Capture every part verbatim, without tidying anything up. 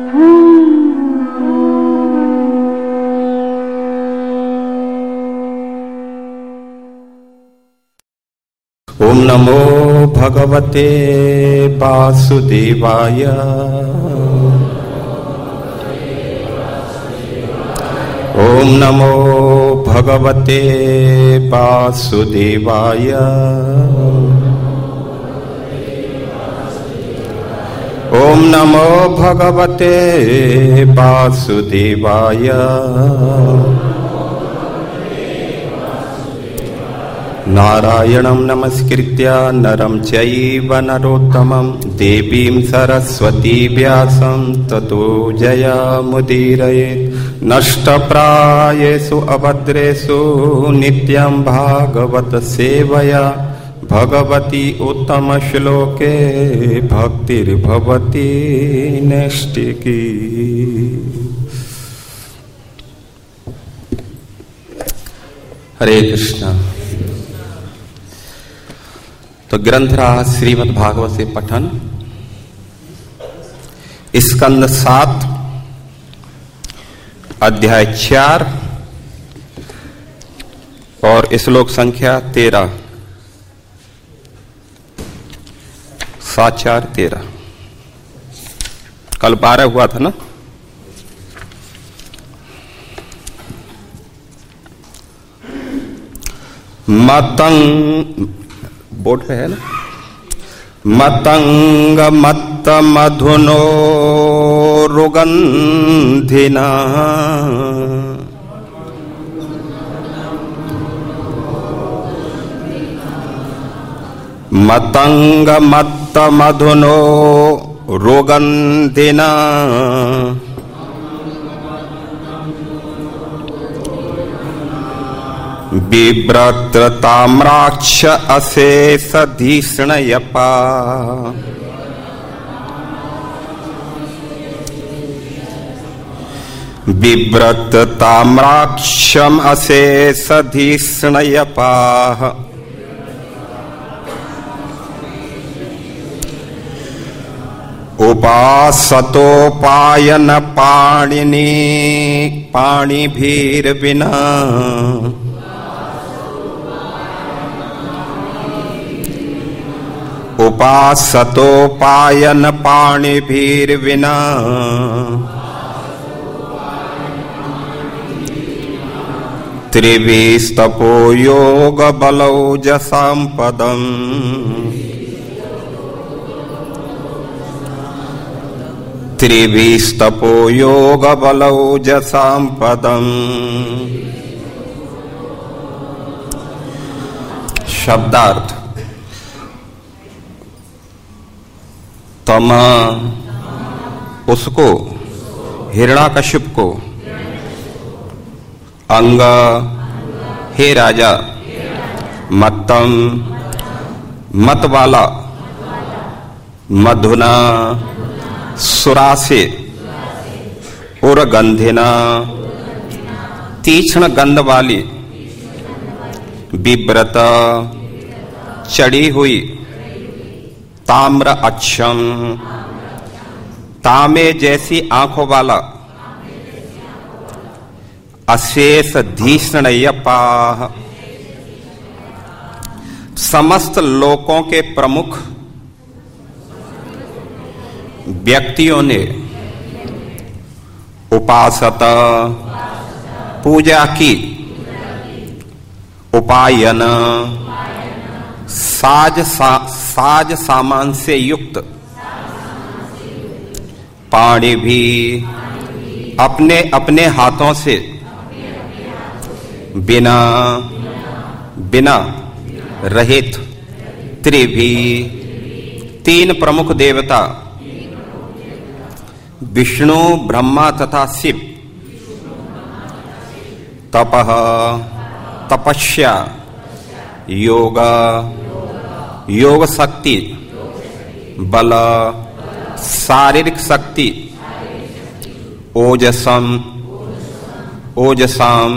ओम नमो भगवते वासुदेवाय। ओम नमो भगवते वासुदेवाय। ओम नमो भगवते वासुदेवाय। नारायणं नमस्कृत्य नरं चैव नरोत्तमं देवीं सरस्वती व्यासं ततो जयमुदीरयेत्। नष्टप्रायेषु अभद्रेषु नित्यं भागवत सेवया भगवती उत्तम श्लोके भक्तिर्भवति नैष्टिकी। हरे कृष्णा। तो ग्रंथ रहा श्रीमद् भागवत से पठन, स्कंद सात अध्याय चार और श्लोक संख्या तेरह। सात चार तेरह। कल बारह हुआ था ना। मतंग बोर्ड पे है ना। मतंग मत्त मधुनो रुगंधिना मतंग मत्त मधुनो रुगंधिना बिभ्रत ताम्राक्ष अशेष धीष्णयपा। बिभ्रत ताम्राक्षम अशेष धीष्णयपा। उपासतोपायन पाणिनि पाणिभिर्विना। उपासतोपायन पाणिभिर्विना। त्रिभिस्तपो योग बलौजसां पदम्। त्रिभिस्तपो योग बलौजसां पदम्। शब्दार्थ। तम उसको, हिरण्याकशिप को, अंग हे राजा, मत्तम मत वाला, मधुना सुरा से, उर्गंधिना तीक्ष्ण गंध वाली, बिभ्रत चढ़ी हुई, ताम्र अक्षम तामे जैसी आंखों वाला, अशेष धीष्णयपा समस्त लोकों के प्रमुख व्यक्तियों ने उपासत पूजा की, उपायन साज सा, साज सामान से युक्त, पाणी भी अपने अपने हाथों से, बिना बिना रहित, त्रिभी तीन प्रमुख देवता, विष्णु ब्रह्मा तथा शिव, तपः तपस्या, योग योग शक्ति, बल शारीरिक शक्ति, ओजसम ओजसाम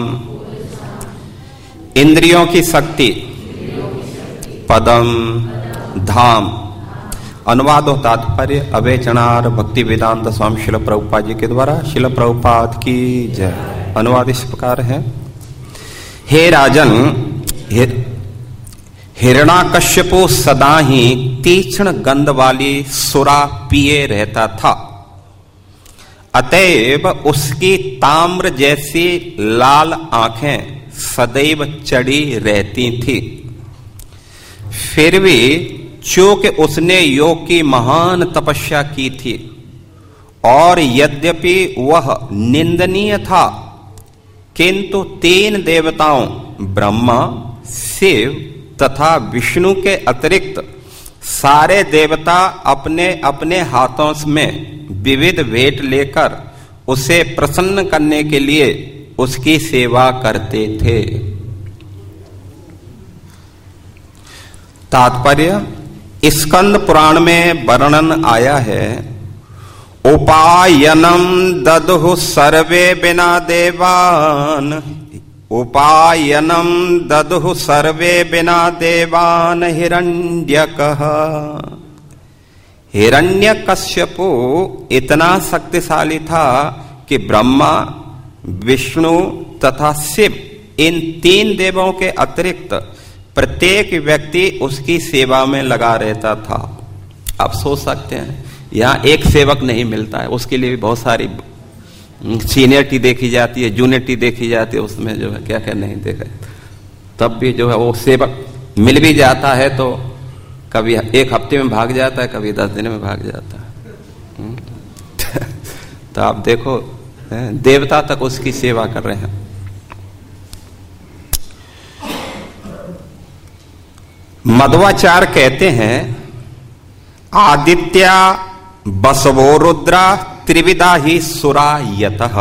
इंद्रियों की शक्ति, पदम धाम अनुवाद और तात्पर्य अवैचनार भक्ति वेदांत स्वामी शिल प्रभुपाद जी के द्वारा। शिल प्रभुपाद की जय। अनुवाद इस प्रकार है। हे राजन, हिरण्याकश्यपु सदा ही तीक्ष्ण गंध वाली सुरा पिए रहता था, अतएव उसकी ताम्र जैसी लाल आंखें सदैव चढ़ी रहती थी। फिर भी चूंकि उसने योग की महान तपस्या की थी और यद्यपि वह निंदनीय था, किंतु तीन देवताओं ब्रह्मा, शिव तथा विष्णु के अतिरिक्त सारे देवता अपने अपने हाथों में विविध भेंट लेकर उसे प्रसन्न करने के लिए उसकी सेवा करते थे। तात्पर्य स्कंद पुराण में वर्णन आया है, उपायनम ददुः सर्वे बिना देवान, उपायनम ददुः सर्वे बिना देवान हिरण्यकः। हिरण्यकश्यपु इतना शक्तिशाली था कि ब्रह्मा, विष्णु तथा शिव इन तीन देवों के अतिरिक्त प्रत्येक व्यक्ति उसकी सेवा में लगा रहता था। आप सोच सकते हैं, यहाँ एक सेवक नहीं मिलता है, उसके लिए भी बहुत सारी सीनियरिटी देखी जाती है, जूनियरिटी देखी जाती है, उसमें जो है क्या क्या नहीं देखा। तब भी जो है वो सेवक मिल भी जाता है तो कभी एक हफ्ते में भाग जाता है, कभी दस दिन में भाग जाता है। तो आप देखो, देवता तक उसकी सेवा कर रहे हैं। मध्वाचार्य कहते हैं, आदित्या बसवो रुद्रा त्रिविधा ही सुरा यतः।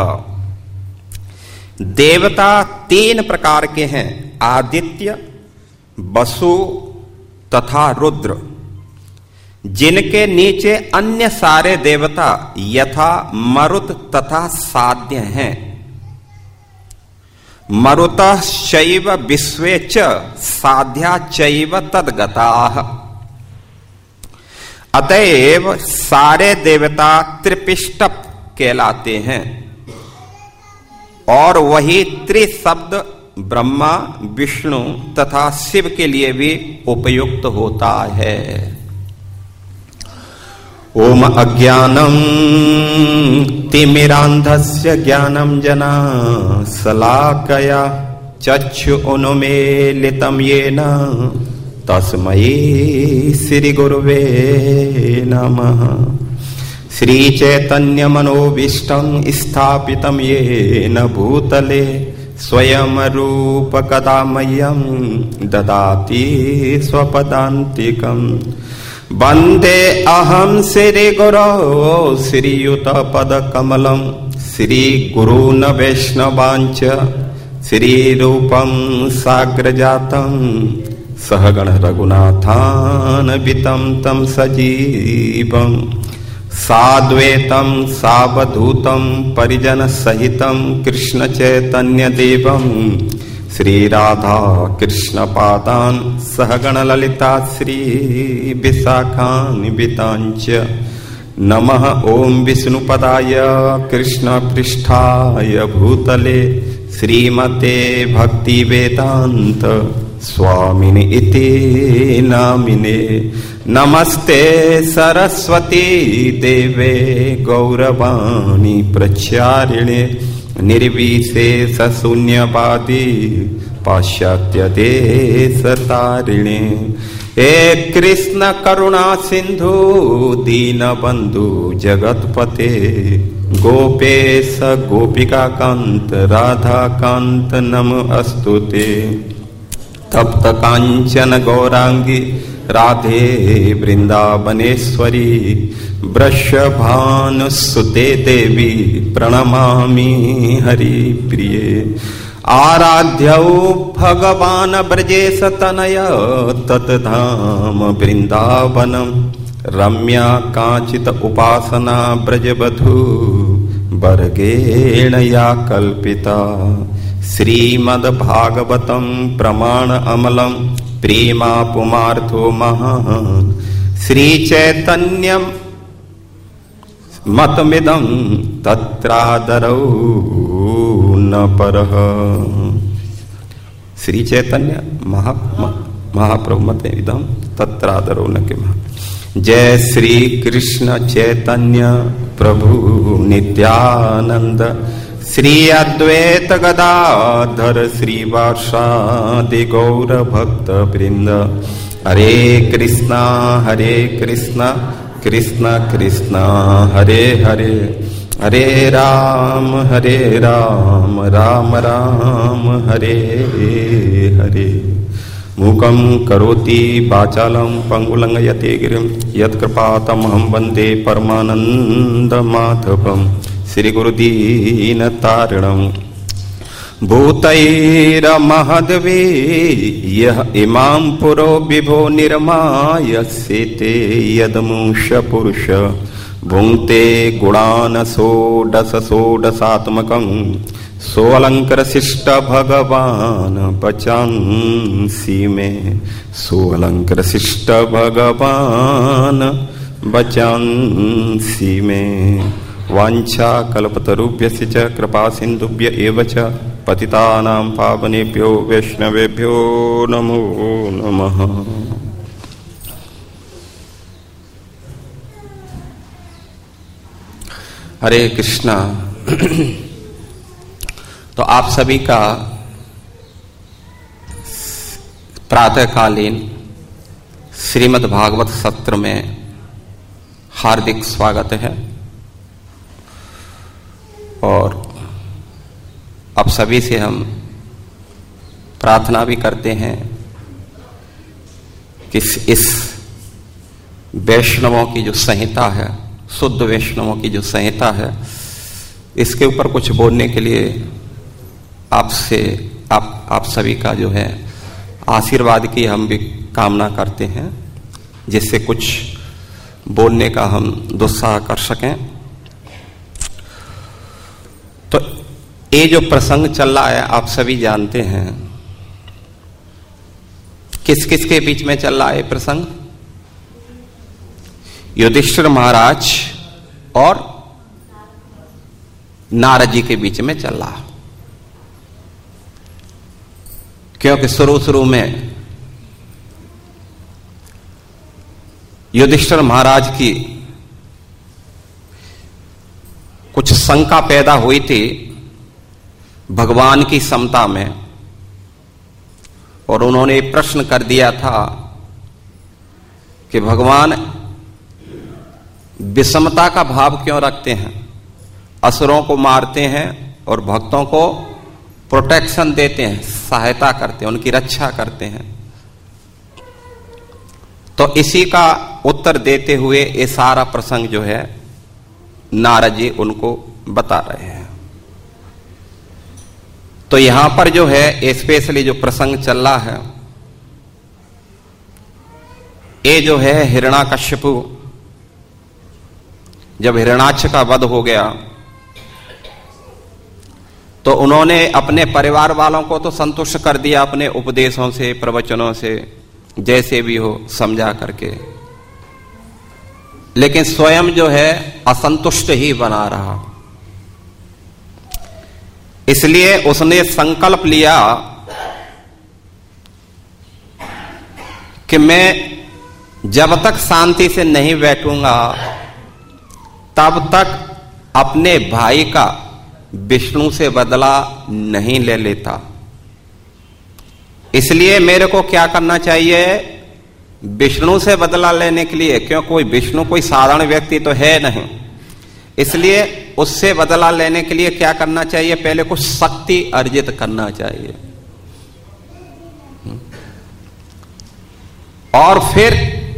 देवता तीन प्रकार के हैं, आदित्य, बसु तथा रुद्र, जिनके नीचे अन्य सारे देवता यथा मरुत तथा साध्य हैं। मरुतः चैव विश्वे च साध्या चैव तद्गताः। अतएव सारे देवता त्रिपिष्ट कहलाते हैं और वही त्रिशब्द ब्रह्मा, विष्णु तथा शिव के लिए भी उपयुक्त होता है। ओम अज्ञानम तिमिरांधस्य ज्ञानम जना शलाकया चक्षु उन्मीलितं येन तस्मै श्री गुरुवे नमः। श्री चैतन्य मनोभीष्टं स्थापितं येन भूतले स्वयं रूप कदा मह्यं ददाति स्वपदान्तिकम्। वन्दे अहं श्री गुरो श्रीयुत पदकमलं श्रीगुरून् वैष्णवांच श्रीरूपं साग्रजातं सहगण रघुनाथान्वितं तं सजीवं साद्वैतं सावधूतं परिजन सहितं कृष्ण चैतन्य देवं श्री राधा कृष्ण पादान सहगण ललिता श्री विशाखान्वितांच। नमः ओम विष्णुपदाय कृष्ण पृष्ठाय भूतले श्रीमते भक्ति वेदांत स्वामिने इति नामिने। नमस्ते सरस्वती देवे गौरवाणी प्रचारिणे निर्विशेष शून्यवादी पाश्चात्य देश तारिणे। हे कृष्ण करुणा सिंधु दीनबंधु जगतपते गोपेश गोपिका कांत राधा कांत नमोस्तुते। तप्त कांचन गौरांगी राधे वृंदावनेश्वरी वृषभानुसुते देवी प्रणमामि हरिप्रिये। आराध्यौ भगवान् ब्रजेश तनय तत्धाम वृंदावनम रम्या कांचित उपासना ब्रजबधू वर्गेण या कल्पिता। श्रीमद्भागवतं प्रमाण अमलं प्रेमा पुमार्थो महान् श्री चैतन्यम मतमिदं तत्रादरौ न परः। श्री चैतन्य महा महाप्रभु मतमिदं तत्रादरौ न किमः। जय श्री कृष्ण चैतन्य प्रभु नित्यानंद, श्री अद्वैत गदाधर श्रीवासादि गौर भक्त वृंद। हरे कृष्णा हरे कृष्णा कृष्ण कृष्ण हरे हरे, हरे राम हरे राम राम राम हरे हरे। मूकं करोति वाचालं पंगुलंघयते गिरिं, यत्कृपातमहं वन्दे परमानन्दमाधवं। श्रीगुरुदीनतारिणं भूतैरमहद्वीयः इमां पुरो विभो निर्मायस्यते यदमुष पुरुष भुङ्क्ते गुणान् षोडश षोडशात्मकं सोऽलङ्कृशिष्ट भगवान् वचांसि मे, सोऽलङ्कृशिष्ट भगवान् वचांसि मे। वाञ्छा कल्पतरुभ्यस्य च कृपा सिन्धुभ्य एव च पतितानां पावनेभ्यो वैष्णवेभ्यो नमो नमः। हरे कृष्णा। तो आप सभी का प्रातःकालीन श्रीमद् भागवत सत्र में हार्दिक स्वागत है। और अब सभी से हम प्रार्थना भी करते हैं कि इस वैष्णवों की जो संहिता है, शुद्ध वैष्णवों की जो संहिता है, इसके ऊपर कुछ बोलने के लिए आपसे आप आप सभी का जो है आशीर्वाद की हम भी कामना करते हैं, जिससे कुछ बोलने का हम दुस्साह कर सकें। तो ये जो प्रसंग चल रहा है आप सभी जानते हैं। किस किस के बीच में चल रहा है प्रसंग? युधिष्ठिर महाराज और नारद जी के बीच में चल रहा। क्योंकि शुरू शुरू में युधिष्ठिर महाराज की कुछ शंका पैदा हुई थी भगवान की समता में, और उन्होंने प्रश्न कर दिया था कि भगवान विषमता का भाव क्यों रखते हैं, असुरों को मारते हैं और भक्तों को प्रोटेक्शन देते हैं, सहायता करते हैं, उनकी रक्षा करते हैं। तो इसी का उत्तर देते हुए ये सारा प्रसंग जो है नारद जी उनको बता रहे हैं। तो यहां पर जो है स्पेशली जो प्रसंग चल रहा है, ये जो है हिरण्याकश्यपु, जब हिरण्याक्ष का वध हो गया तो उन्होंने अपने परिवार वालों को तो संतुष्ट कर दिया अपने उपदेशों से, प्रवचनों से, जैसे भी हो समझा करके, लेकिन स्वयं जो है असंतुष्ट ही बना रहा। इसलिए उसने संकल्प लिया कि मैं जब तक शांति से नहीं बैठूंगा तब तक अपने भाई का विष्णु से बदला नहीं ले लेता। इसलिए मेरे को क्या करना चाहिए, विष्णु से बदला लेने के लिए, क्यों कोई विष्णु कोई साधारण व्यक्ति तो है नहीं, इसलिए उससे बदला लेने के लिए क्या करना चाहिए, पहले कुछ शक्ति अर्जित करना चाहिए और फिर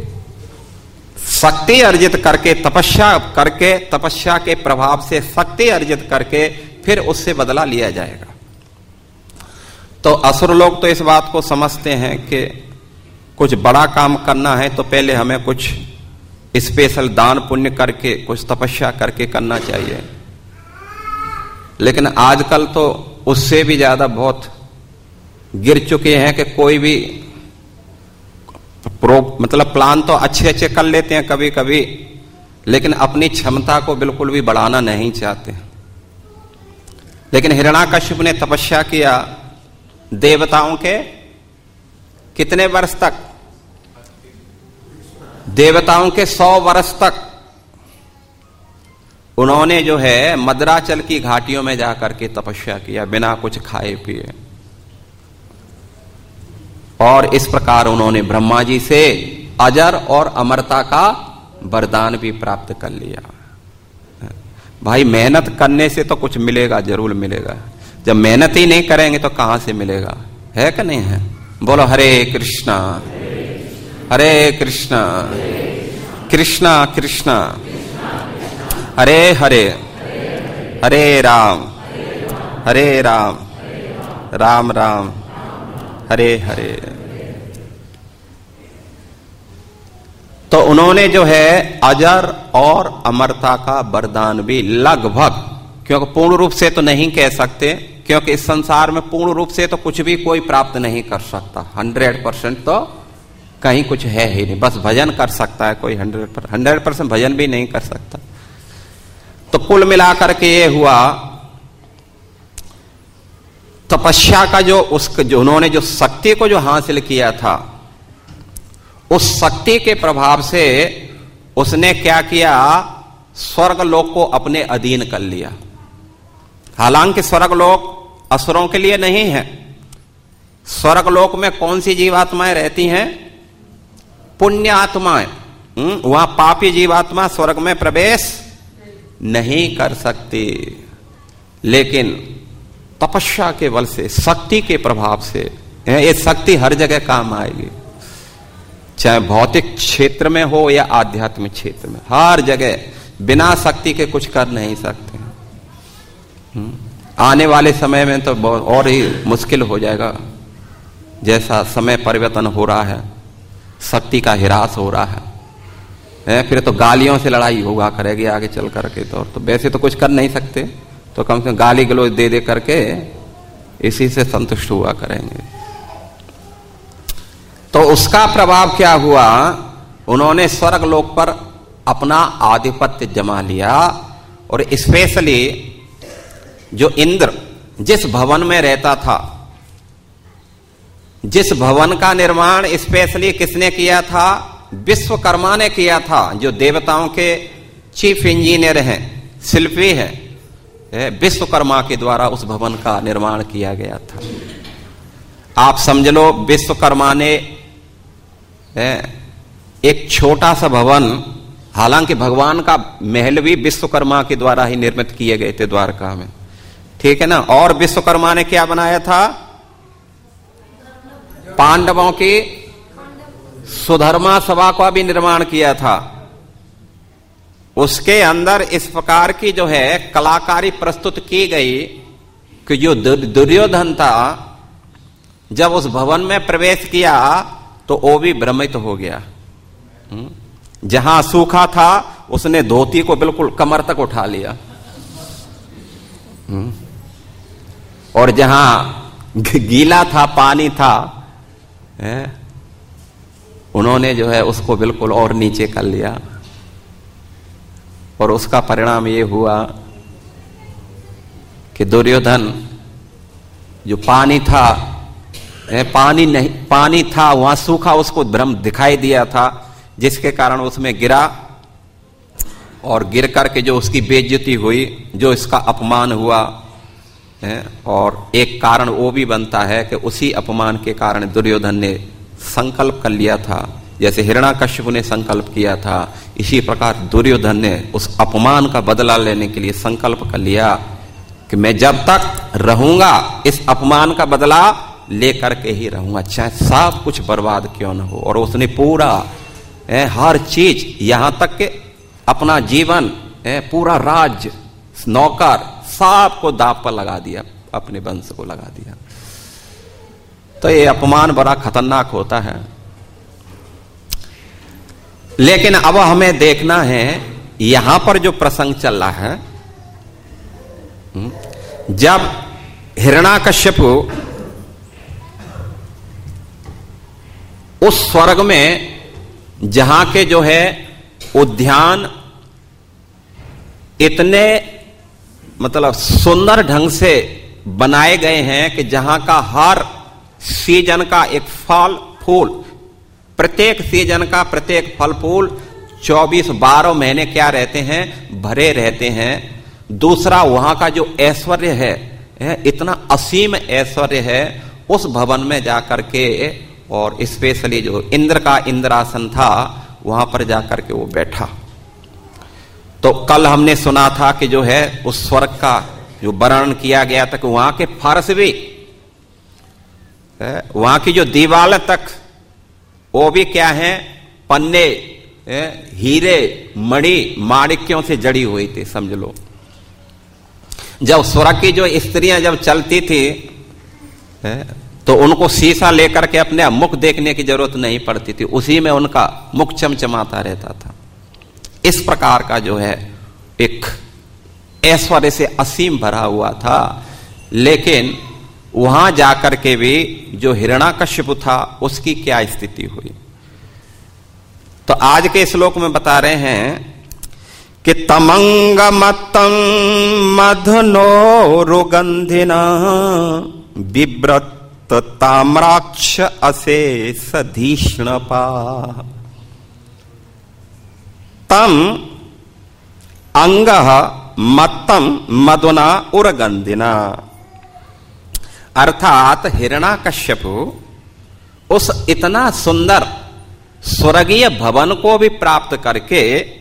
शक्ति अर्जित करके, तपस्या करके, तपस्या के प्रभाव से शक्ति अर्जित करके फिर उससे बदला लिया जाएगा। तो असुर लोग तो इस बात को समझते हैं कि कुछ बड़ा काम करना है तो पहले हमें कुछ स्पेशल दान पुण्य करके, कुछ तपस्या करके करना चाहिए। लेकिन आजकल तो उससे भी ज्यादा बहुत गिर चुके हैं कि कोई भी प्रो मतलब प्लान तो अच्छे अच्छे कर लेते हैं कभी कभी, लेकिन अपनी क्षमता को बिल्कुल भी बढ़ाना नहीं चाहते। लेकिन हिरण्याकश्यप ने तपस्या किया देवताओं के कितने वर्ष तक? देवताओं के सौ वर्ष तक उन्होंने जो है मद्राचल की घाटियों में जाकर के तपस्या किया बिना कुछ खाए पिए, और इस प्रकार उन्होंने ब्रह्मा जी से अजर और अमरता का वरदान भी प्राप्त कर लिया। भाई मेहनत करने से तो कुछ मिलेगा, जरूर मिलेगा। जब मेहनत ही नहीं करेंगे तो कहां से मिलेगा? है कि नहीं है? बोलो हरे कृष्णा हरे कृष्णा कृष्णा कृष्णा हरे हरे हरे राम हरे राम राम राम हरे हरे। तो उन्होंने जो है अजर और अमरता का वरदान भी लगभग, क्योंकि पूर्ण रूप से तो नहीं कह सकते, क्योंकि इस संसार में पूर्ण रूप से तो कुछ भी कोई प्राप्त नहीं कर सकता। हंड्रेड परसेंट तो कहीं कुछ है ही नहीं। बस भजन कर सकता है कोई, हंड्रेड पर हंड्रेड परसेंट भजन भी नहीं कर सकता। तो कुल मिलाकर के ये हुआ तपस्या का जो उसके जो उन्होंने जो शक्ति को जो हासिल किया था, उस शक्ति के प्रभाव से उसने क्या किया? स्वर्ग लोक को अपने अधीन कर लिया। हालांकि स्वर्ग लोक असुरों के लिए नहीं है। स्वर्ग लोक में कौन सी जीवात्माएं रहती हैं? पुण्य आत्माएं। वहां पापी जीवात्मा स्वर्ग में प्रवेश नहीं कर सकती। लेकिन तपस्या के बल से, शक्ति के प्रभाव से, ये शक्ति हर जगह काम आएगी, चाहे भौतिक क्षेत्र में हो या आध्यात्मिक क्षेत्र में। हर जगह बिना शक्ति के कुछ कर नहीं सकते। आने वाले समय में तो बहुत और ही मुश्किल हो जाएगा। जैसा समय परिवर्तन हो रहा है, शक्ति का हिरास हो रहा है, है फिर तो गालियों से लड़ाई होगा करेगी आगे चल करके। तो, तो वैसे तो कुछ कर नहीं सकते, तो कम से कम गाली गलौज दे दे करके इसी से संतुष्ट हुआ करेंगे। तो उसका प्रभाव क्या हुआ? उन्होंने स्वर्ग लोक पर अपना आधिपत्य जमा लिया। और स्पेशली जो इंद्र जिस भवन में रहता था, जिस भवन का निर्माण स्पेशली किसने किया था? विश्वकर्मा ने किया था, जो देवताओं के चीफ इंजीनियर हैं, शिल्पी हैं। विश्वकर्मा के द्वारा उस भवन का निर्माण किया गया था। आप समझ लो विश्वकर्मा ने एक छोटा सा भवन, हालांकि भगवान का महल भी विश्वकर्मा के द्वारा ही निर्मित किए गए थे द्वारका में, ठीक है ना। और विश्वकर्मा ने क्या बनाया था? पांडवों की सुधर्मा सभा का भी निर्माण किया था। उसके अंदर इस प्रकार की जो है कलाकारी प्रस्तुत की गई कि जो दुर्योधन था, जब उस भवन में प्रवेश किया तो वो भी भ्रमित हो गया। जहां सूखा था उसने धोती को बिल्कुल कमर तक उठा लिया, और जहां गीला था, पानी था, है? उन्होंने जो है उसको बिल्कुल और नीचे कर लिया। और उसका परिणाम ये हुआ कि दुर्योधन जो पानी था, पानी नहीं, पानी था वहां सूखा, उसको भ्रम दिखाई दिया था, जिसके कारण उसमें गिरा। और गिर करके जो उसकी बेइज्जती हुई, जो इसका अपमान हुआ है। और एक कारण वो भी बनता है कि उसी अपमान के कारण दुर्योधन ने संकल्प कर लिया था, जैसे हिरण्याकश्यप ने संकल्प किया था, इसी प्रकार दुर्योधन ने उस अपमान का बदला लेने के लिए संकल्प कर लिया कि मैं जब तक रहूंगा इस अपमान का बदला लेकर के ही रहूंगा, चाहे सब कुछ बर्बाद क्यों न हो। और उसने पूरा ए, हर चीज, यहां तक के अपना जीवन, ए, पूरा राज्य, नौकर, सब को दांव पर लगा दिया, अपने वंश को लगा दिया। तो ये अपमान बड़ा खतरनाक होता है। लेकिन अब हमें देखना है यहां पर जो प्रसंग चल रहा है, जब हिरण्याकश्यप उस स्वर्ग में जहां के जो है उद्यान इतने मतलब सुंदर ढंग से बनाए गए हैं कि जहां का हर सीजन का एक फल फूल, प्रत्येक सीजन का प्रत्येक फल फूल चौबीस बारह महीने क्या रहते हैं, भरे रहते हैं। दूसरा, वहां का जो ऐश्वर्य है, है इतना असीम ऐश्वर्य है उस भवन में जाकर के, और स्पेशली जो इंद्र का इंद्रासन था वहां पर जाकर के वो बैठा। तो कल हमने सुना था कि जो है उस स्वर्ग का जो वर्णन किया गया था कि वहां के फर्श भी, वहां की जो दीवार तक वो भी क्या है, पन्ने, हीरे, मणि, माणिक्यों से जड़ी हुई थी, समझ लो। जब स्वर्ग की जो स्त्रियां जब चलती थी तो उनको शीशा लेकर के अपने मुख देखने की जरूरत नहीं पड़ती थी, उसी में उनका मुख चमचमाता रहता था। इस प्रकार का जो है एक ऐश्वर्य से असीम भरा हुआ था। लेकिन वहां जाकर के भी जो हिरण्याकश्यप था उसकी क्या स्थिति हुई, तो आज के श्लोक में बता रहे हैं कि तमंग मतम मधनो रुगंधिना बिब्रत ताम्राक्ष अशेष धीष्णपा तम अंग मत्तम मधुना उरगंधिना। अर्थात हिरण्याकश्यप उस इतना सुंदर स्वर्गीय भवन को भी प्राप्त करके,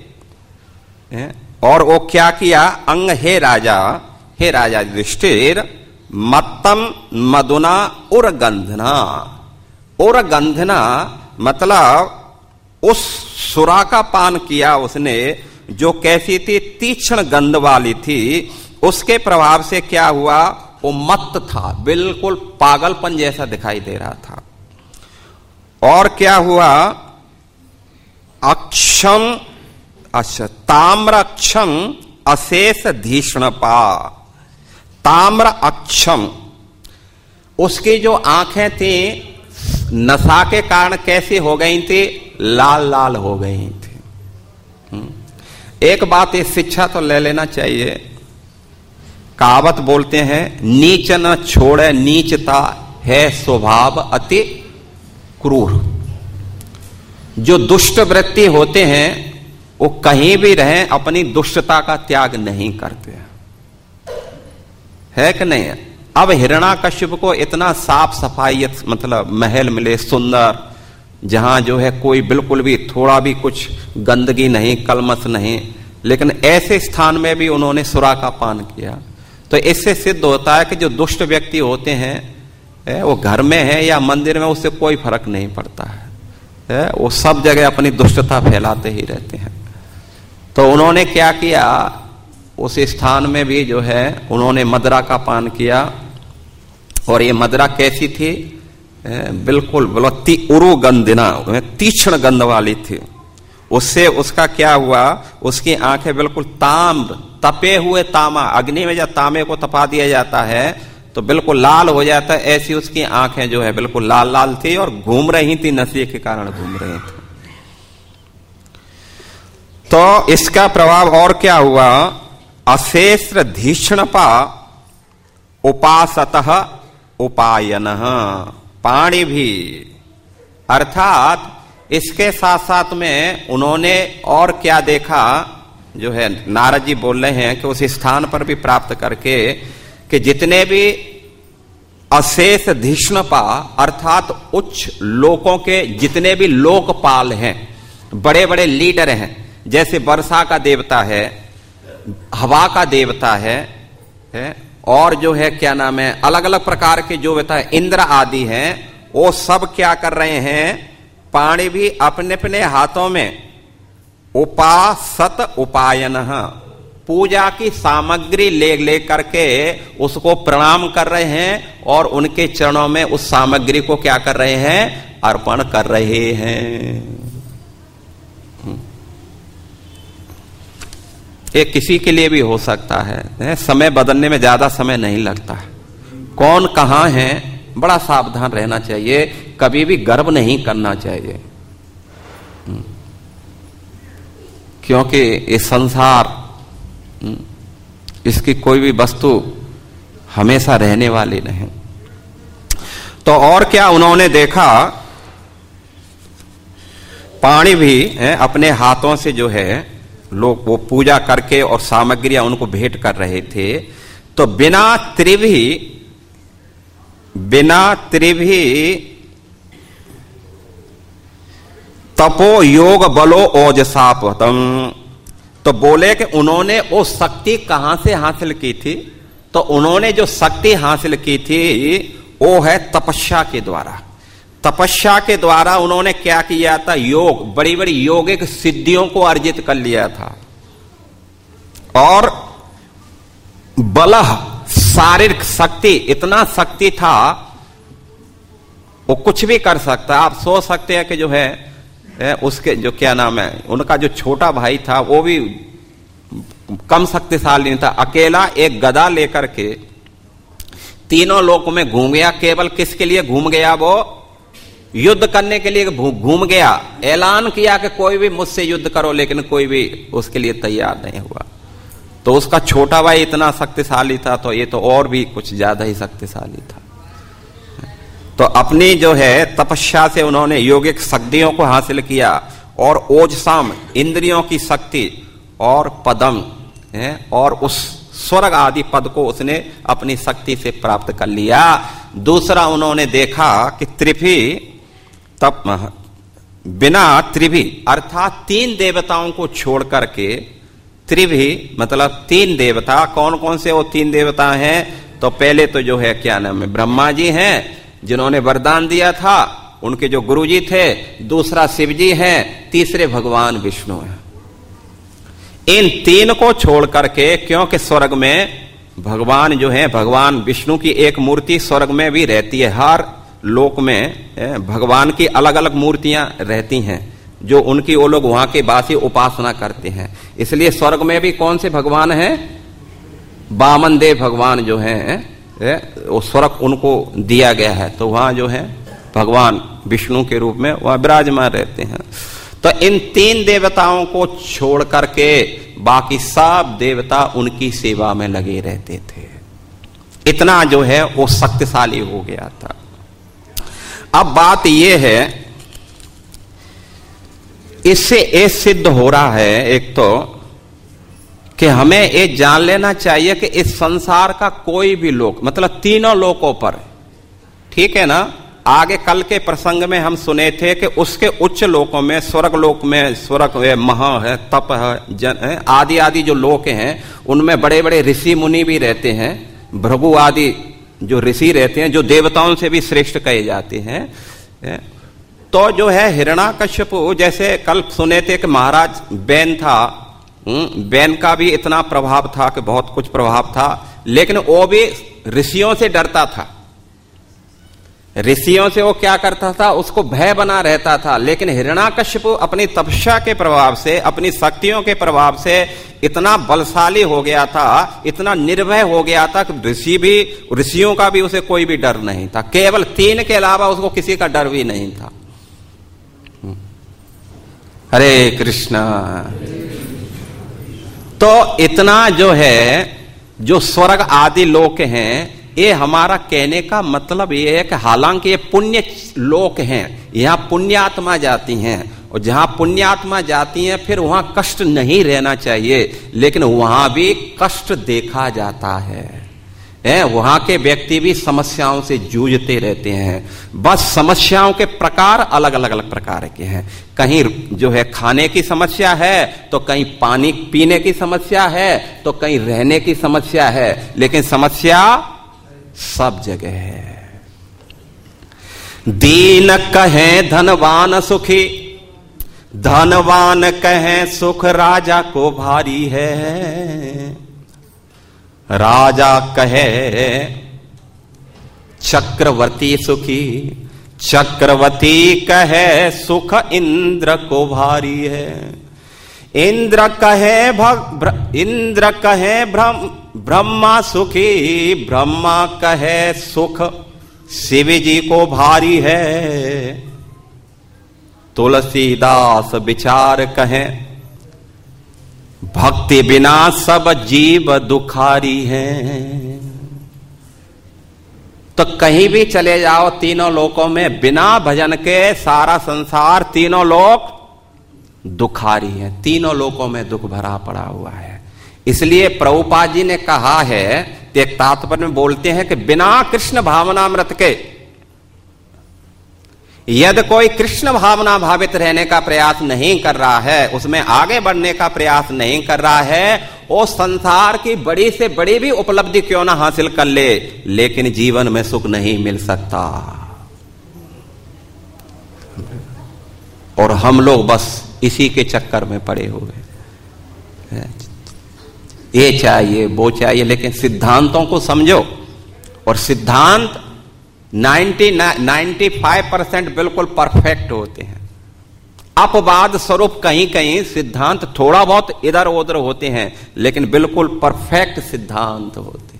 और वो क्या किया, अंग हे राजा, हे राजा युधिष्ठिर, मत्तम मधुना उरगंधना। उरगंधना मतलब उस सुरा का पान किया उसने जो कैसी थी, तीक्ष्ण गंध वाली थी। उसके प्रभाव से क्या हुआ, वो मत्त था, बिल्कुल पागलपन जैसा दिखाई दे रहा था। और क्या हुआ, अक्षम, अच्छा ताम्र अक्षम अशेष धीष्णपा। ताम्र अक्षम, उसकी जो आंखें थी नशा के कारण कैसी हो गई थी, लाल लाल हो गई थी। एक बात, ये शिक्षा तो ले लेना चाहिए। कहावत बोलते हैं, नीच न छोड़े नीचता है स्वभाव अति क्रूर। जो दुष्ट वृत्ति होते हैं वो कहीं भी रहें अपनी दुष्टता का त्याग नहीं करते, है कि नहीं। अब हिरण्याकश्यप को इतना साफ सफाई मतलब महल मिले, सुंदर, जहां जो है कोई बिल्कुल भी थोड़ा भी कुछ गंदगी नहीं, कलमस नहीं, लेकिन ऐसे स्थान में भी उन्होंने सुरा का पान किया। तो इससे सिद्ध होता है कि जो दुष्ट व्यक्ति होते हैं वो घर में है या मंदिर में, उससे कोई फर्क नहीं पड़ता है, वो सब जगह अपनी दुष्टता फैलाते ही रहते हैं। तो उन्होंने क्या किया, उस स्थान में भी जो है उन्होंने मदिरा का पान किया। और ये मदिरा कैसी थी, बिल्कुल बलती उरु गंधिना, तीक्ष्ण गंध वाली थी। उससे उसका क्या हुआ, उसकी आंखें बिल्कुल ताम्र, तपे हुए तामा, अग्नि में जब तांबे को तपा दिया जाता है तो बिल्कुल लाल हो जाता है, ऐसी उसकी आंखें जो है बिल्कुल लाल लाल थी और घूम रही थी, नशे के कारण घूम रही थी। तो इसका प्रभाव और क्या हुआ, अशेष धीष्णपा उपासतः उपायन पाणी भी। अर्थात इसके साथ साथ में उन्होंने और क्या देखा, जो है नारद जी बोल रहे हैं कि उस स्थान पर भी प्राप्त करके कि जितने भी अशेष धीष्णपा अर्थात उच्च लोकों के जितने भी लोकपाल हैं, बड़े बड़े लीडर हैं, जैसे वर्षा का देवता है, हवा का देवता है, है और जो है क्या नाम है, अलग अलग प्रकार के जो होता है इंद्र आदि हैं, वो सब क्या कर रहे हैं, पाणी भी अपने अपने हाथों में उपासत उपायन पूजा की सामग्री ले ले करके उसको प्रणाम कर रहे हैं और उनके चरणों में उस सामग्री को क्या कर रहे हैं, अर्पण कर रहे हैं। ये किसी के लिए भी हो सकता है, समय बदलने में ज्यादा समय नहीं लगता है। कौन कहां है, बड़ा सावधान रहना चाहिए, कभी भी गर्व नहीं करना चाहिए। क्योंकि ये संसार, इसकी कोई भी वस्तु हमेशा रहने वाली नहीं। तो और क्या उन्होंने देखा, पानी भी है, अपने हाथों से जो है लोग वो पूजा करके और सामग्रियां उनको भेंट कर रहे थे। तो बिना त्रिभी बिना त्रिभी तपो योग बलो ओजसापतम, तो बोले कि उन्होंने वो शक्ति कहां से हासिल की थी? तो उन्होंने जो शक्ति हासिल की थी वो है तपस्या के द्वारा। तपस्या के द्वारा उन्होंने क्या किया था? योग, बड़ी बड़ी योगिक सिद्धियों को अर्जित कर लिया था। और बल, शारीरिक शक्ति, इतना शक्ति था वो कुछ भी कर सकता। आप सोच सकते हैं कि जो है उसके जो क्या नाम है, उनका जो छोटा भाई था वो भी कम शक्तिशाली नहीं था। अकेला एक गदा लेकर के तीनों लोक में घूम गया। केवल किसके लिए घूम गया? वो युद्ध करने के लिए घूम गया। ऐलान किया कि कोई भी मुझसे युद्ध करो, लेकिन कोई भी उसके लिए तैयार नहीं हुआ। तो उसका छोटा भाई इतना शक्तिशाली था, तो ये तो और भी कुछ ज्यादा ही शक्तिशाली था। तो अपनी जो है तपस्या से उन्होंने योगिक शक्तियों को हासिल किया, और ओजसाम, इंद्रियों की शक्ति, और पदम है, और उस स्वर्ग आदि पद को उसने अपनी शक्ति से प्राप्त कर लिया। दूसरा उन्होंने देखा कि त्रिभी तप, बिना त्रिभी अर्थात तीन देवताओं को छोड़ करके, त्रिभी मतलब तीन देवता, कौन कौन से वो तीन देवता हैं? तो पहले तो जो है क्या नाम है, ब्रह्मा जी हैं जिन्होंने वरदान दिया था, उनके जो गुरुजी थे। दूसरा शिव जी हैं, तीसरे भगवान विष्णु हैं। इन तीन को छोड़ करके, क्योंकि स्वर्ग में भगवान जो है, भगवान विष्णु की एक मूर्ति स्वर्ग में भी रहती है। हर लोक में भगवान की अलग अलग मूर्तियां रहती हैं, जो उनकी वो लोग वहां के वासी उपासना करते हैं। इसलिए स्वर्ग में भी कौन से भगवान हैं? वामन देव भगवान जो हैं, वो स्वर्ग उनको दिया गया है। तो वहां जो है भगवान विष्णु के रूप में वहां विराजमान रहते हैं। तो इन तीन देवताओं को छोड़ करके बाकी सब देवता उनकी सेवा में लगे रहते थे। इतना जो है वो शक्तिशाली हो गया था। अब बात यह है, इससे ये सिद्ध हो रहा है एक तो कि हमें ये जान लेना चाहिए कि इस संसार का कोई भी लोक, मतलब तीनों लोकों पर, ठीक है ना, आगे कल के प्रसंग में हम सुने थे कि उसके उच्च लोकों में, स्वर्ग लोक में, स्वर्ग है, महा है, तप है, जन है, आदि आदि जो लोक हैं, उनमें बड़े बड़े ऋषि मुनि भी रहते हैं। भृगु आदि जो ऋषि रहते हैं, जो देवताओं से भी श्रेष्ठ कहे जाते हैं। तो जो है हिरण्याकश्यपु, जैसे कल सुने थे कि महाराज बैन था, बैन का भी इतना प्रभाव था कि बहुत कुछ प्रभाव था, लेकिन वो भी ऋषियों से डरता था। ऋषियों से वो क्या करता था? उसको भय बना रहता था। लेकिन हिरण्याकश्यपु अपनी तपस्या के प्रभाव से, अपनी शक्तियों के प्रभाव से इतना बलशाली हो गया था, इतना निर्भय हो गया था कि ऋषि भी, ऋषियों का भी उसे कोई भी डर नहीं था। केवल तीन के अलावा उसको किसी का डर भी नहीं था। हरे कृष्णा। तो इतना जो है, जो स्वर्ग आदि लोक हैं, ये हमारा कहने का मतलब ये है कि हालांकि ये पुण्य लोक हैं, यहां पुण्यात्मा जाती हैं, और जहां पुण्यात्मा जाती हैं फिर वहां कष्ट नहीं रहना चाहिए, लेकिन वहां भी कष्ट देखा जाता है। है, वहां के व्यक्ति भी समस्याओं से जूझते रहते हैं। बस समस्याओं के प्रकार अलग अलग अलग प्रकार के हैं। कहीं जो है खाने की समस्या है, तो कहीं पानी पीने की समस्या है, तो कहीं रहने की समस्या है, लेकिन समस्या सब जगह है। दीन कहे धनवान सुखी, धनवान कहे सुख राजा को भारी है। राजा कहे चक्रवर्ती सुखी, चक्रवर्ती कहे सुख इंद्र को भारी है। इंद्र कहे भग इंद्र कहे ब्रह्म ब्रह्मा सुखी, ब्रह्मा कहे सुख शिव जी को भारी है। तुलसीदास विचार कहे, भक्ति बिना सब जीव दुखारी हैं। तो कहीं भी चले जाओ तीनों लोकों में, बिना भजन के सारा संसार, तीनों लोक दुखारी है, तीनों लोकों में दुख भरा पड़ा हुआ है। इसलिए प्रभुपाद जी ने कहा है, एक तात्पर्य में बोलते हैं कि बिना कृष्ण भावनामृत के, यदि कोई कृष्ण भावना भावित रहने का प्रयास नहीं कर रहा है, उसमें आगे बढ़ने का प्रयास नहीं कर रहा है, वो संसार की बड़ी से बड़ी भी उपलब्धि क्यों ना हासिल कर ले, लेकिन जीवन में सुख नहीं मिल सकता। और हम लोग बस इसी के चक्कर में पड़े हुए, ये चाहिए वो चाहिए, लेकिन सिद्धांतों को समझो। और सिद्धांत नाइन्टी फाइव परसेंट बिल्कुल परफेक्ट होते हैं। अपवाद स्वरूप कहीं कहीं सिद्धांत थोड़ा बहुत इधर उधर होते हैं, लेकिन बिल्कुल परफेक्ट सिद्धांत होते हैं।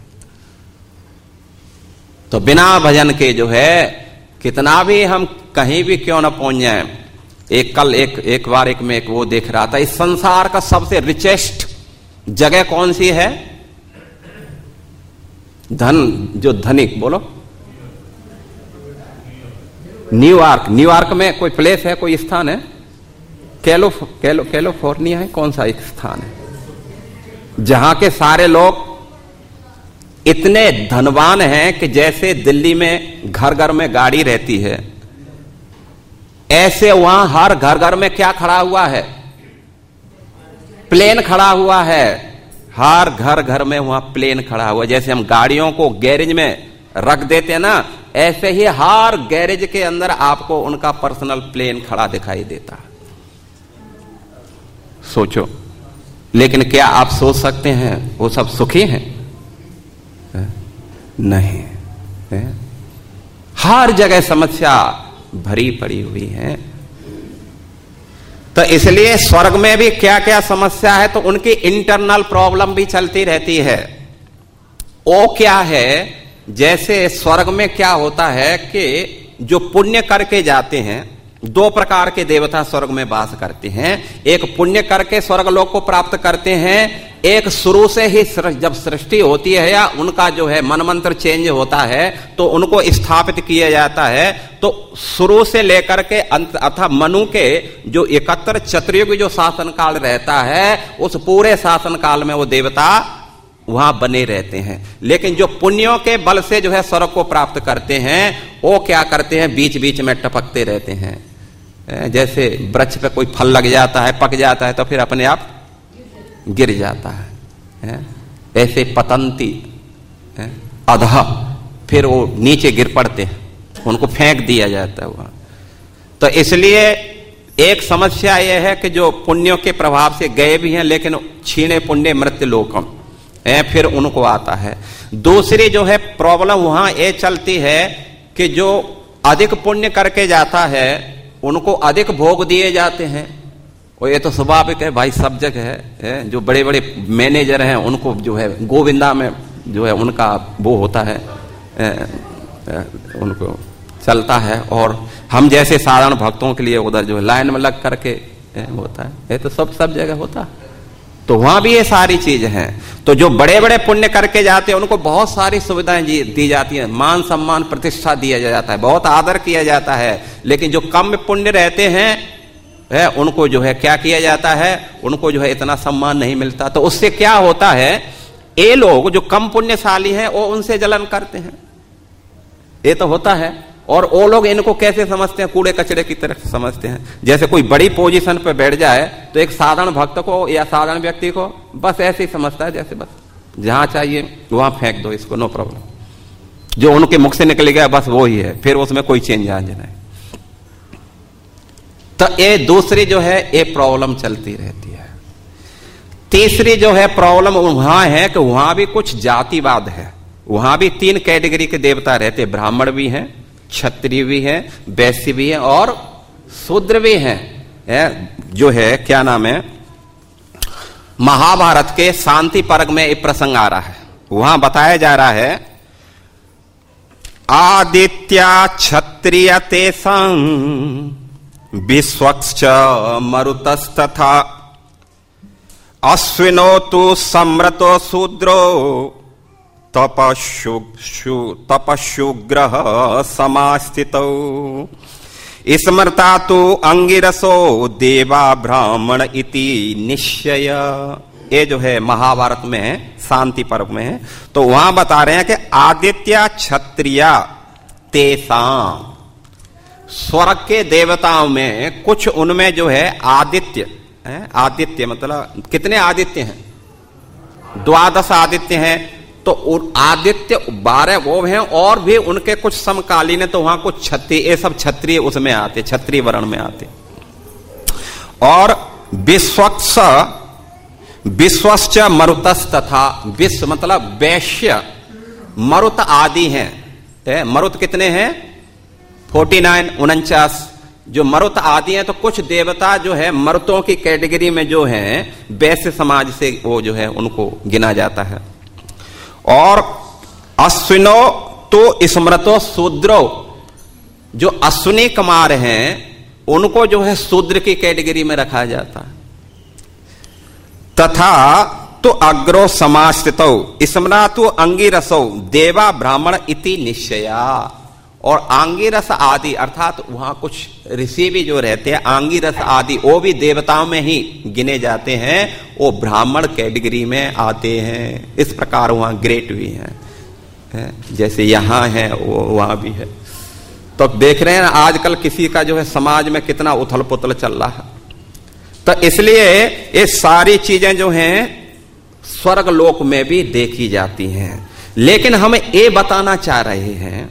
तो बिना भजन के जो है कितना भी हम कहीं भी क्यों ना पहुंच जाएं। एक कल एक एक बार एक में एक वो देख रहा था, इस संसार का सबसे रिचेस्ट जगह कौन सी है? धन जो धनिक, बोलो न्यूयॉर्क। न्यूयॉर्क में कोई प्लेस है, कोई स्थान है? कैलो कैलो कैलिफोर्निया है, कौन सा एक स्थान है जहां के सारे लोग इतने धनवान हैं कि जैसे दिल्ली में घर घर में गाड़ी रहती है, ऐसे वहां हर घर घर में क्या खड़ा हुआ है? प्लेन खड़ा हुआ है। हर घर घर में वहां प्लेन खड़ा हुआ। जैसे हम गाड़ियों को गैरेज में रख देते हैं ना, ऐसे ही हर गैरेज के अंदर आपको उनका पर्सनल प्लेन खड़ा दिखाई देता। सोचो, लेकिन क्या आप सोच सकते हैं वो सब सुखी हैं? नहीं है? हर जगह समस्या भरी पड़ी हुई है। तो इसलिए स्वर्ग में भी क्या क्या समस्या है, तो उनकी इंटरनल प्रॉब्लम भी चलती रहती है। वो क्या है, जैसे स्वर्ग में क्या होता है कि जो पुण्य करके जाते हैं, दो प्रकार के देवता स्वर्ग में वास करते हैं। एक पुण्य करके स्वर्ग लोक को प्राप्त करते हैं, एक शुरू से ही जब सृष्टि होती है या उनका जो है मन मंत्र चेंज होता है तो उनको स्थापित किया जाता है। तो शुरू से लेकर के अंत अर्थात मनु के जो एकत्र चतुर्युग जो शासन काल रहता है, उस पूरे शासन काल में वो देवता वहां बने रहते हैं। लेकिन जो पुण्यों के बल से जो है स्वर्ग को प्राप्त करते हैं, वो क्या करते हैं, बीच बीच में टपकते रहते हैं। जैसे वृक्ष पे कोई फल लग जाता है, पक जाता है, तो फिर अपने आप गिर जाता है। ऐसे पतंती अधः, फिर वो नीचे गिर पड़ते हैं, उनको फेंक दिया जाता है वहां। तो इसलिए एक समस्या यह है कि जो पुण्यों के प्रभाव से गए भी हैं, लेकिन क्षीणे पुण्य मृत्यु लोकम है, फिर उनको आता है। दूसरी जो है प्रॉब्लम वहां ये चलती है कि जो अधिक पुण्य करके जाता है उनको अधिक भोग दिए जाते हैं। और ये तो स्वाभाविक है भाई, सब जगह है, है। जो बड़े बड़े मैनेजर हैं उनको जो है गोविंदा में जो है उनका वो होता है, ए, ए, उनको चलता है। और हम जैसे साधारण भक्तों के लिए उधर जो है लाइन में लग करके ए, होता है। ये तो सब सब जगह होता है। तो वहां भी ये सारी चीजें हैं। तो जो बड़े बड़े पुण्य करके जाते हैं उनको बहुत सारी सुविधाएं दी जाती हैं, मान सम्मान प्रतिष्ठा दिया जाता है, बहुत आदर किया जाता है। लेकिन जो कम पुण्य रहते हैं है, उनको जो है क्या किया जाता है, उनको जो है इतना सम्मान नहीं मिलता। तो उससे क्या होता है, ये लोग जो कम पुण्यशाली हैं वो उनसे जलन करते हैं, ये तो होता है। और वो लोग इनको कैसे समझते हैं, कूड़े कचरे की तरह समझते हैं। जैसे कोई बड़ी पोजीशन पे बैठ जाए तो एक साधारण भक्त को या साधारण व्यक्ति को बस ऐसे ही समझता है, जैसे बस जहां चाहिए वहां फेंक दो इसको, नो प्रॉब्लम। जो उनके मुख से निकल गया बस वो ही है, फिर उसमें कोई चेंज आ जाए। तो ये दूसरी जो है ये प्रॉब्लम चलती रहती है। तीसरी जो है प्रॉब्लम वहां है कि वहां भी कुछ जातिवाद है। वहां भी तीन कैटेगरी के देवता रहते हैं, ब्राह्मण भी हैं, क्षत्रिय भी हैं, वैश्य भी हैं और शूद्र भी हैं। है, जो है क्या नाम है, महाभारत के शांति पर्व में एक प्रसंग आ रहा है। वहां बताया जा रहा है, आदित्या क्षत्रिय तेषां विश्वक्ष मरुतस्तथा अश्विनो तु सम्रतो शूद्रो तपशु तपशुग्रह समास्थितौ स्मृता तो अंगिरसो देवा ब्राह्मण इति निश्चय। ये जो है महाभारत में है, शांति पर्व में है, तो वहां बता रहे हैं कि आदित्य क्षत्रिया तेसाम, स्वर्ग के देवताओं में कुछ उनमें जो है आदित्य है। आदित्य मतलब कितने आदित्य हैं? द्वादश आदित्य हैं। तो आदित्य बारह वो हैं और भी उनके कुछ समकालीन है, तो वहां कुछ क्षत्रिय, ये सब क्षत्रिय उसमें आते, क्षत्रिय वर्ण में आते। और विश्वक्ष विश्वश्च मरुतस् तथा, विश्व मतलब वैश्य, मरुत आदि हैं। मरुत कितने हैं? फोर्टी नाइन उनचास जो मरुत आदि हैं। तो कुछ देवता जो है मरुतों की कैटेगरी में जो हैं वैश्य समाज से वो जो है उनको गिना जाता है। और अश्विनो तो स्मृतो शूद्रो, जो अश्विनी कुमार हैं उनको जो है शूद्र की कैटेगरी में रखा जाता है। तथा तो अग्रो समास्थितौ स्मृतो अंगिरसौ देवा ब्राह्मण इति निश्चया। और आंगिरस आदि अर्थात वहां कुछ ऋषि भी जो रहते हैं, आंगिरस आदि वो भी देवताओं में ही गिने जाते हैं, वो ब्राह्मण कैटेगरी में आते हैं। इस प्रकार वहां ग्रेट भी हैं, है? जैसे यहां है वो वहां भी है। तो देख रहे हैं आजकल किसी का जो है समाज में कितना उथल पुथल चल रहा है। तो इसलिए ये सारी चीजें जो हैं स्वर्ग लोक में भी देखी जाती हैं। लेकिन हम ये बताना चाह रहे हैं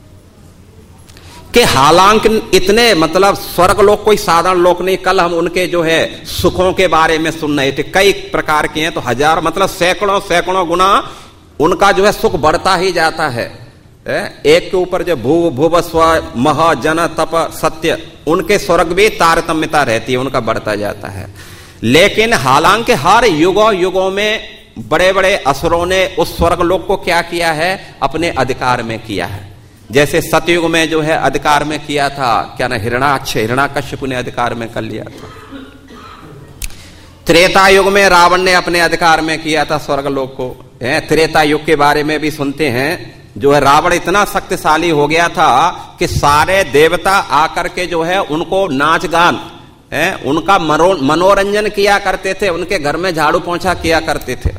कि हालांकि इतने मतलब स्वर्ग लोक कोई साधारण लोक नहीं। कल हम उनके जो है सुखों के बारे में सुन रहे थे, कई प्रकार के हैं, तो हजार मतलब सैकड़ों सैकड़ों गुना उनका जो है सुख बढ़ता ही जाता है। एक के ऊपर जो भू भुव स्व मह जन तप सत्य, उनके स्वर्ग भी तारतम्यता रहती है, उनका बढ़ता जाता है। लेकिन हालांकि हर युगों युगों में बड़े बड़े असुरों ने उस स्वर्ग लोक को क्या किया है? अपने अधिकार में किया है। जैसे सतयुग में जो है अधिकार में किया था, क्या ना हिरणाक्ष हिरणाकश्यप ने अधिकार में कर लिया था। त्रेता युग में रावण ने अपने अधिकार में किया था स्वर्गलोक को। त्रेता युग के बारे में भी सुनते हैं, जो है रावण इतना शक्तिशाली हो गया था कि सारे देवता आकर के जो है उनको नाच गान है, उनका मनोरंजन किया करते थे, उनके घर में झाड़ू पोंछा किया करते थे।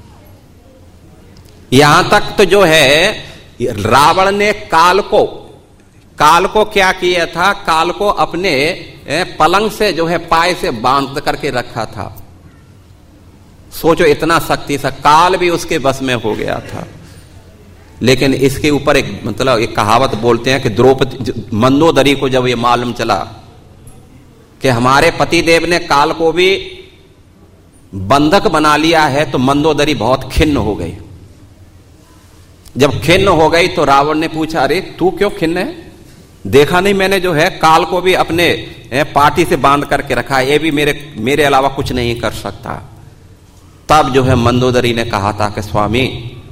यहां तक तो जो है रावण ने काल को काल को क्या किया था? काल को अपने पलंग से जो है पाए से बांध करके रखा था। सोचो इतना शक्ति सा, काल भी उसके बस में हो गया था। लेकिन इसके ऊपर एक मतलब एक कहावत बोलते हैं कि द्रौपदी मंदोदरी को जब ये मालूम चला कि हमारे पतिदेव ने काल को भी बंधक बना लिया है, तो मंदोदरी बहुत खिन्न हो गई। जब खिन्न हो गई तो रावण ने पूछा, अरे तू क्यों खिन्न है? देखा नहीं मैंने जो है काल को भी अपने पार्टी से बांध करके रखा है, ये भी मेरे मेरे अलावा कुछ नहीं कर सकता। तब जो है मंदोदरी ने कहा था कि स्वामी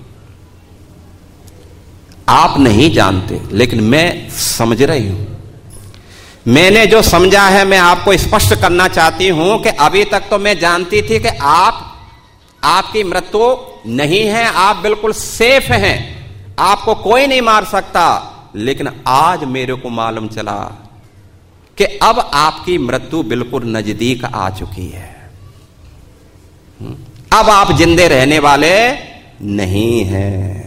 आप नहीं जानते, लेकिन मैं समझ रही हूं। मैंने जो समझा है मैं आपको स्पष्ट करना चाहती हूं कि अभी तक तो मैं जानती थी कि आप आपकी मृत्यु नहीं है, आप बिल्कुल सेफ हैं, आपको कोई नहीं मार सकता। लेकिन आज मेरे को मालूम चला कि अब आपकी मृत्यु बिल्कुल नजदीक आ चुकी है, अब आप जिंदे रहने वाले नहीं हैं।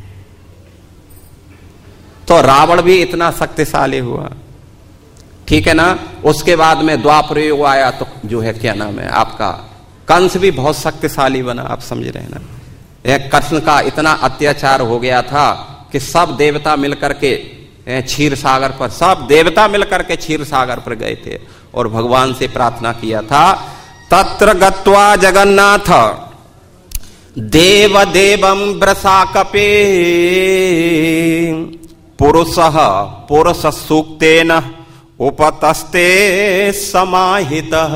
तो रावण भी इतना शक्तिशाली हुआ, ठीक है ना। उसके बाद में द्वापर युग आया तो जो है क्या नाम है आपका कंस भी बहुत शक्तिशाली बना, आप समझ रहे हैं ना। एक कृष्ण का इतना अत्याचार हो गया था कि सब देवता मिलकर के क्षीर सागर पर सब देवता मिलकर के क्षीर सागर पर गए थे और भगवान से प्रार्थना किया था, तत्र गत्वा जगन्नाथ देव देवम ब्रसाकपे पुरुषः पुरुष सूक्तेन उपतस्ते समाहितः।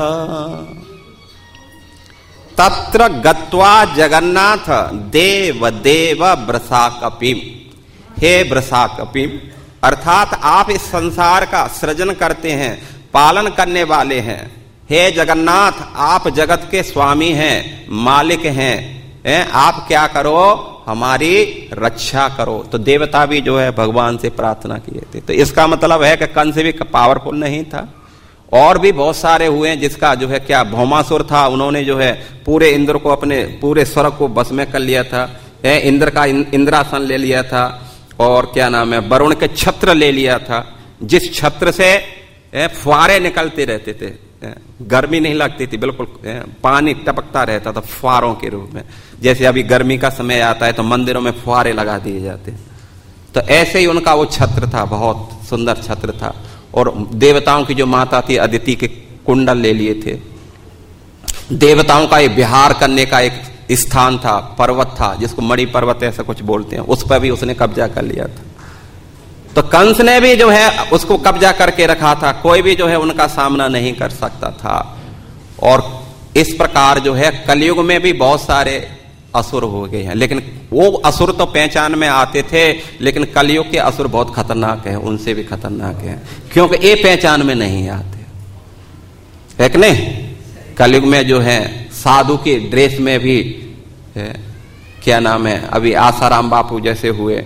तत्र गत्वा जगन्नाथ देव देव ब्रसाकपि, हे ब्रसाकपि अर्थात आप इस संसार का सृजन करते हैं, पालन करने वाले हैं, हे जगन्नाथ, आप जगत के स्वामी हैं, मालिक हैं, हैं आप क्या करो, हमारी रक्षा करो। तो देवता भी जो है भगवान से प्रार्थना किए थे। तो इसका मतलब है कि कंस भी पावरफुल नहीं था। और भी बहुत सारे हुए जिसका जो है क्या, भौमासुर था, उन्होंने जो है पूरे इंद्र को, अपने पूरे स्वर्ग को बस में कर लिया था। इंद्र का इंद्रासन ले लिया था, और क्या नाम है, वरुण के छत्र ले लिया था, जिस छत्र से फुहारे निकलते रहते थे, गर्मी नहीं लगती थी, बिल्कुल पानी टपकता रहता था फुहारों के रूप में। जैसे अभी गर्मी का समय आता है तो मंदिरों में फुहारे लगा दिए जाते, तो ऐसे ही उनका वो छत्र था, बहुत सुंदर छत्र था। और देवताओं की जो माता थी अदिति के कुंडल ले लिए थे। देवताओं का एक विहार करने का एक स्थान था, पर्वत था, जिसको मणि पर्वत ऐसा कुछ बोलते हैं, उस पर भी उसने कब्जा कर लिया था। तो कंस ने भी जो है उसको कब्जा करके रखा था, कोई भी जो है उनका सामना नहीं कर सकता था। और इस प्रकार जो है कलयुग में भी बहुत सारे असुर हो गए हैं, लेकिन वो असुर तो पहचान में आते थे, लेकिन कलयुग के असुर बहुत खतरनाक है, उनसे भी खतरनाक है, क्योंकि ये पहचान में नहीं आते, है कि नहीं। कलयुग में जो है साधु की ड्रेस में भी है, क्या नाम है, अभी आसाराम बापू जैसे हुए,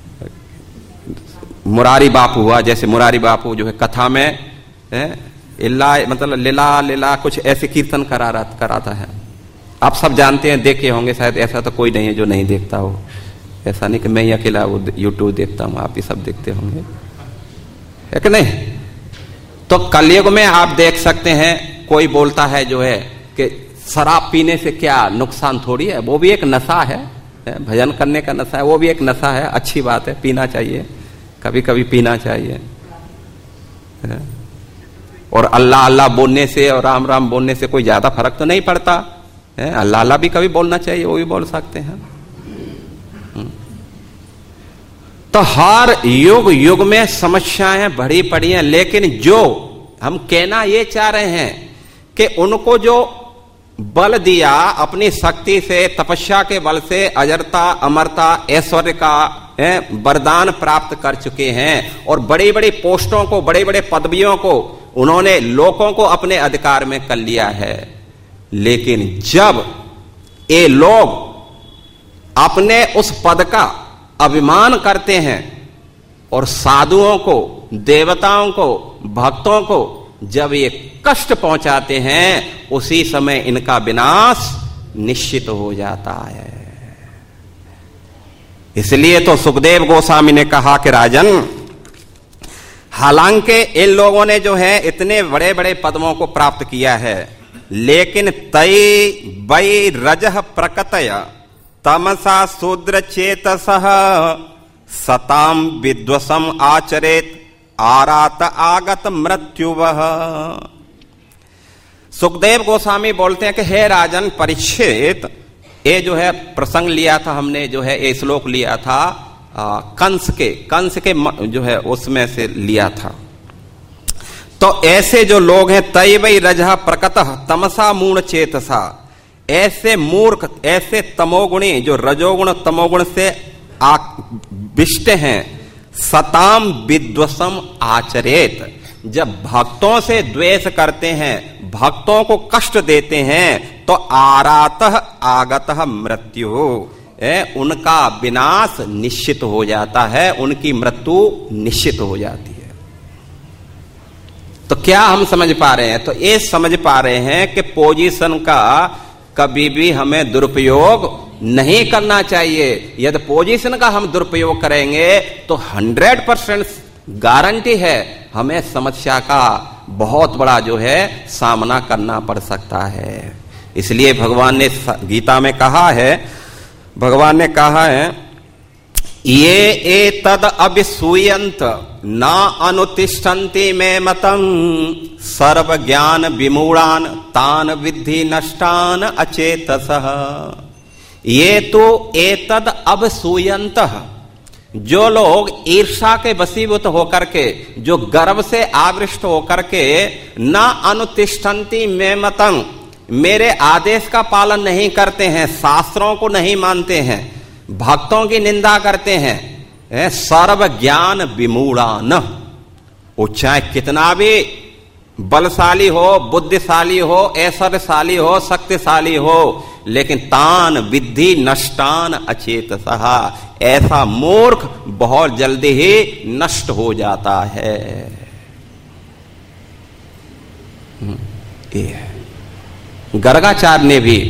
मुरारी बापू हुआ, जैसे मुरारी बापू जो है कथा में है, इल्ला मतलब लीला लीला कुछ ऐसे कीर्तन करा कराता है। आप सब जानते हैं, देखे होंगे शायद, ऐसा तो कोई नहीं है जो नहीं देखता हो। ऐसा नहीं कि मैं ही अकेला वो यूट्यूब देखता हूं, आप भी सब देखते होंगे, है कि नहीं। तो कलयुग में आप देख सकते हैं, कोई बोलता है जो है कि शराब पीने से क्या नुकसान थोड़ी है, वो भी एक नशा है, भजन करने का नशा है, वो भी एक नशा है, अच्छी बात है, पीना चाहिए, कभी कभी पीना चाहिए। और अल्लाह अल्लाह बोलने से और राम राम बोलने से कोई ज्यादा फर्क तो नहीं पड़ता है, अल्लाह अल्लाह भी कभी बोलना चाहिए, वो भी बोल सकते हैं। तो हर युग युग में समस्याएं बढ़ी पड़ी हैं, लेकिन जो हम कहना ये चाह रहे हैं कि उनको जो बल दिया अपनी शक्ति से, तपस्या के बल से, अजरता अमरता ऐश्वर्य का वरदान प्राप्त कर चुके हैं, और बड़ी बड़ी पोस्टों को, बड़े बड़े पदवियों को उन्होंने लोगों को अपने अधिकार में कर लिया है। लेकिन जब ये लोग अपने उस पद का अभिमान करते हैं और साधुओं को, देवताओं को, भक्तों को जब ये कष्ट पहुंचाते हैं, उसी समय इनका विनाश निश्चित हो जाता है। इसलिए तो सुखदेव गोस्वामी ने कहा कि राजन, हालांकि इन लोगों ने जो है इतने बड़े बड़े पदों को प्राप्त किया है, लेकिन तई वै रजः प्रकटय तमसा शूद्र चेतसः सताम विद्वसम आचरेत आरात आगत मृत्युवः। सुखदेव गोस्वामी बोलते हैं कि हे राजन परीक्षित, ये जो है प्रसंग लिया था हमने, जो है ये श्लोक लिया था आ, कंस के कंस के जो है उसमें से लिया था। तो ऐसे जो लोग हैं, तय वै रजः प्रकटः तमसा मूढ़ चेतसा, ऐसे मूर्ख, ऐसे तमोगुणी जो रजोगुण तमोगुण से विष्ट हैं, सताम विद्वसम आचरेत, जब भक्तों से द्वेष करते हैं, भक्तों को कष्ट देते हैं, तो आरातः आगतः मृत्यु, उनका विनाश निश्चित हो जाता है, उनकी मृत्यु निश्चित हो जाती है। तो क्या हम समझ पा रहे हैं? तो ये समझ पा रहे हैं कि पोजीशन का कभी भी हमें दुरुपयोग नहीं करना चाहिए। यदि पोजीशन का हम दुरुपयोग करेंगे तो हंड्रेड परसेंट गारंटी है हमें समस्या का बहुत बड़ा जो है सामना करना पड़ सकता है। इसलिए भगवान ने गीता में कहा है, भगवान ने कहा है, ये एतद अभिसूयंत न अनुतिष्ठन्ति मे मतम सर्व ज्ञान विमूढ़ान तान विद्धि नष्टान अचेतसः। ये तो एतद अभिसूयंत, जो लोग ईर्षा के वशीभूत होकर के, जो गर्व से आवृष्ट होकर के, न अनुतिष्ठन्ति मे मतम, मेरे आदेश का पालन नहीं करते हैं, शास्त्रों को नहीं मानते हैं, भक्तों की निंदा करते हैं, सर्व ज्ञान विमूढ़ान, वो चाहे कितना भी बलशाली हो, बुद्धिशाली हो, ऐश्वर्यशाली हो, शक्तिशाली हो, लेकिन तान विद्धि नष्टान अचेतसः, ऐसा मूर्ख बहुत जल्दी ही नष्ट हो जाता है। ये है। गर्गाचार्य ने भी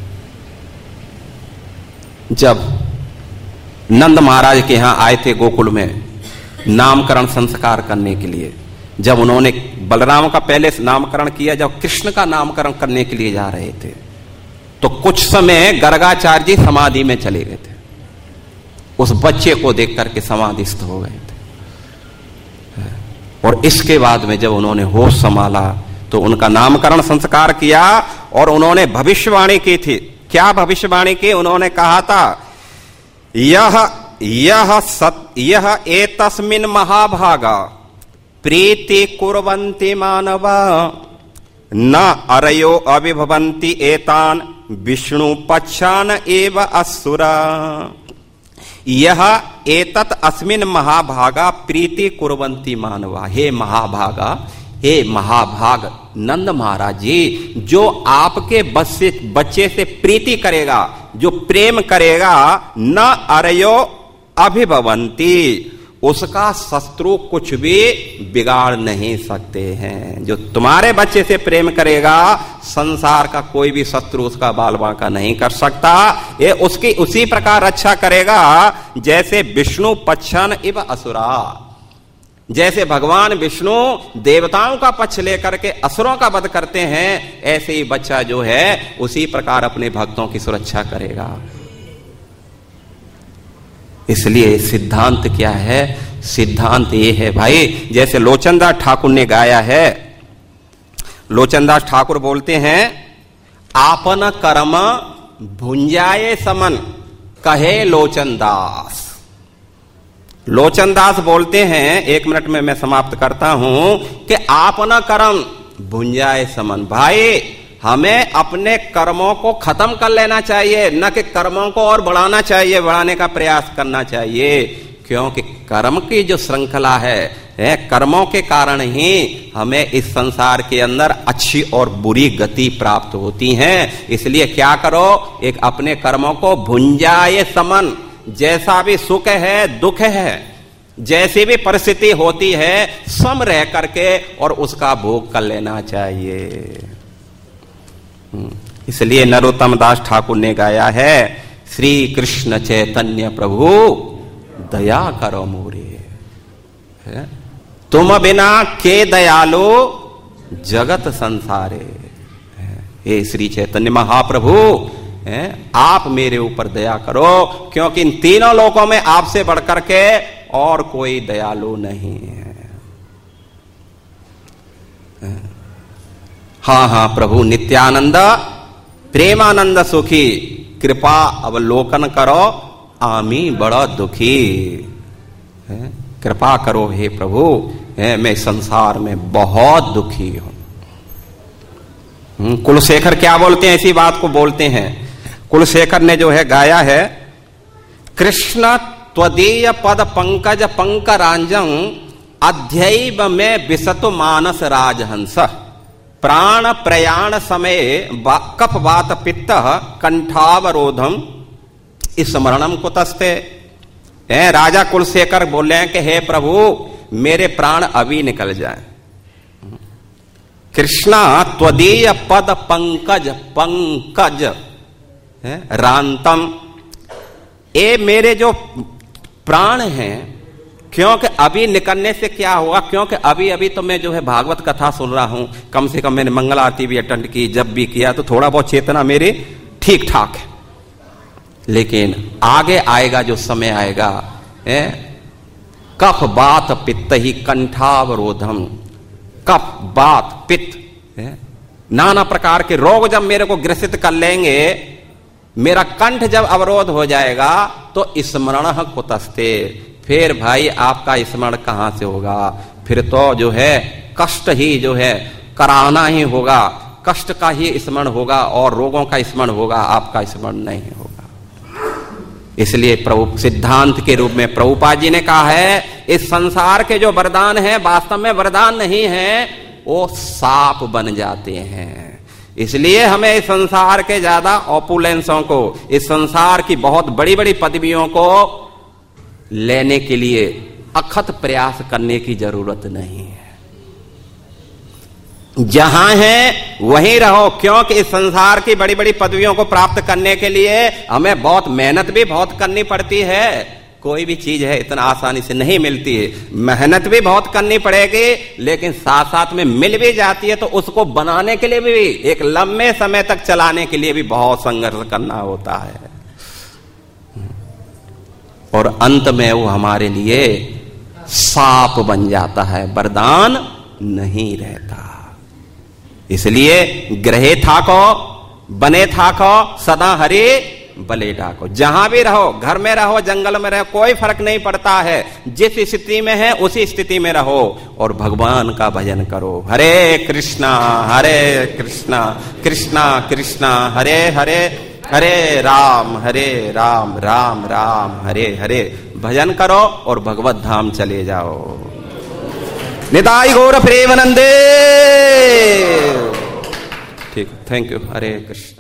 जब नंद महाराज के यहां आए थे गोकुल में नामकरण संस्कार करने के लिए, जब उन्होंने बलराम का पहले नामकरण किया, जब कृष्ण का नामकरण करने के लिए जा रहे थे, तो कुछ समय गर्गाचार्य जी समाधि में चले गए थे। उस बच्चे को देख करके समाधिस्थ हो गए थे। और इसके बाद में जब उन्होंने होश संभाला तो उनका नामकरण संस्कार किया और उन्होंने भविष्यवाणी की थी। क्या भविष्यवाणी की? उन्होंने कहा था, यह यह सत यह एतस्मिन् महाभागा प्रीति कुर्वन्ति मानवा न अरयो अभिभवन्ति एतान विष्णु पक्षान एव असुरा। यह एतत् अस्मिन् महाभागा प्रीति कुर्वन्ति मानवा। हे महाभागा, हे महाभाग नंद महाराज जी, जो आपके बच्चे बच्चे से प्रीति करेगा, जो प्रेम करेगा, न अरयो अभिभवन्ति, उसका शत्रु कुछ भी बिगाड़ नहीं सकते हैं। जो तुम्हारे बच्चे से प्रेम करेगा, संसार का कोई भी शत्रु उसका बाल बांका नहीं कर सकता। ये उसकी उसी प्रकार रक्षा करेगा जैसे विष्णु पक्षन इव असुरा, जैसे भगवान विष्णु देवताओं का पक्ष लेकर के असुरों का वध करते हैं, ऐसे ही बच्चा जो है उसी प्रकार अपने भक्तों की सुरक्षा करेगा। इसलिए सिद्धांत क्या है? सिद्धांत ये है भाई, जैसे लोचनदास ठाकुर ने गाया है। लोचनदास ठाकुर बोलते हैं, आपन कर्म भुंजाए समन कहे लोचनदास। लोचनदास बोलते हैं, एक मिनट में मैं समाप्त करता हूं, कि आपन कर्म भुंजाए समन। भाई हमें अपने कर्मों को खत्म कर लेना चाहिए, न कि कर्मों को और बढ़ाना चाहिए, बढ़ाने का प्रयास करना चाहिए। क्योंकि कर्म की जो श्रृंखला है, है कर्मों के कारण ही हमें इस संसार के अंदर अच्छी और बुरी गति प्राप्त होती है। इसलिए क्या करो, एक अपने कर्मों को भुंजाए समन, जैसा भी सुख है दुख है, जैसी भी परिस्थिति होती है, सम रह करके और उसका भोग कर लेना चाहिए। इसलिए नरोत्तम दास ठाकुर ने गाया है, श्री कृष्ण चैतन्य प्रभु दया करो मोरे, तुम बिना के दयालो जगत संसारे। हे श्री चैतन्य महाप्रभु, आप मेरे ऊपर दया करो, क्योंकि इन तीनों लोकों में आपसे बढ़कर के और कोई दयालु नहीं है। हाँ हाँ प्रभु नित्यानंद प्रेमानंद सुखी, कृपा अवलोकन करो आमी बड़ा दुखी। कृपा करो हे प्रभु, मैं संसार में बहुत दुखी हूं। कुलशेखर क्या बोलते हैं? इसी बात को बोलते हैं। कुलशेखर ने जो है गाया है, कृष्ण त्वदीय पद पंकज पंकरांजं अध्यैव में विसतु मानस राजहंस, प्राण प्रयाण समय कफ वात पित्त कंठावरोधम स्मरणम कुतस्ते। राजा कुलशेखर बोले हैं कि हे प्रभु मेरे प्राण अभी निकल जाए। कृष्णा त्वदीय पद पंकज पंकज रांतम, ये मेरे जो प्राण हैं, क्योंकि अभी निकलने से क्या हुआ, क्योंकि अभी अभी तो मैं जो है भागवत कथा सुन रहा हूं, कम से कम मैंने मंगल आरती भी अटेंड की, जब भी किया तो थोड़ा बहुत चेतना मेरी ठीक ठाक है। लेकिन आगे आएगा जो समय आएगा, है कफ बात पित्त ही कंठावरोधम, कफ बात पित्त नाना प्रकार के रोग जब मेरे को ग्रसित कर लेंगे, मेरा कंठ जब अवरोध हो जाएगा तो स्मरण कुतस्ते, फिर भाई आपका स्मरण कहां से होगा? फिर तो जो है कष्ट ही जो है कराना ही होगा, कष्ट का ही स्मरण होगा और रोगों का स्मरण होगा, आपका स्मरण नहीं होगा। इसलिए प्रभु सिद्धांत के रूप में प्रभुपाद जी ने कहा है, इस संसार के जो वरदान है वास्तव में वरदान नहीं है, वो सांप बन जाते हैं। इसलिए हमें इस संसार के ज्यादा ऑपुलेंसों को, इस संसार की बहुत बड़ी बड़ी पदवियों को लेने के लिए अखत प्रयास करने की जरूरत नहीं है। जहां है वहीं रहो, क्योंकि इस संसार की बड़ी बड़ी पदवियों को प्राप्त करने के लिए हमें बहुत मेहनत भी बहुत करनी पड़ती है। कोई भी चीज है इतना आसानी से नहीं मिलती है, मेहनत भी बहुत करनी पड़ेगी, लेकिन साथ साथ में मिल भी जाती है तो उसको बनाने के लिए भी, एक लंबे समय तक चलाने के लिए भी बहुत संघर्ष करना होता है, और अंत में वो हमारे लिए सांप बन जाता है, वरदान नहीं रहता। इसलिए ग्रहे थाको बने थाको सदा हरे बले डाको। जहां भी रहो, घर में रहो, जंगल में रहो, कोई फर्क नहीं पड़ता है, जिस स्थिति में है उसी स्थिति में रहो और भगवान का भजन करो। हरे कृष्णा हरे कृष्णा कृष्णा कृष्णा हरे हरे, हरे राम हरे राम राम राम हरे हरे। भजन करो और भगवत धाम चले जाओ। निताई गौर प्रेमानंदे। ठीक, थैंक यू। हरे कृष्ण।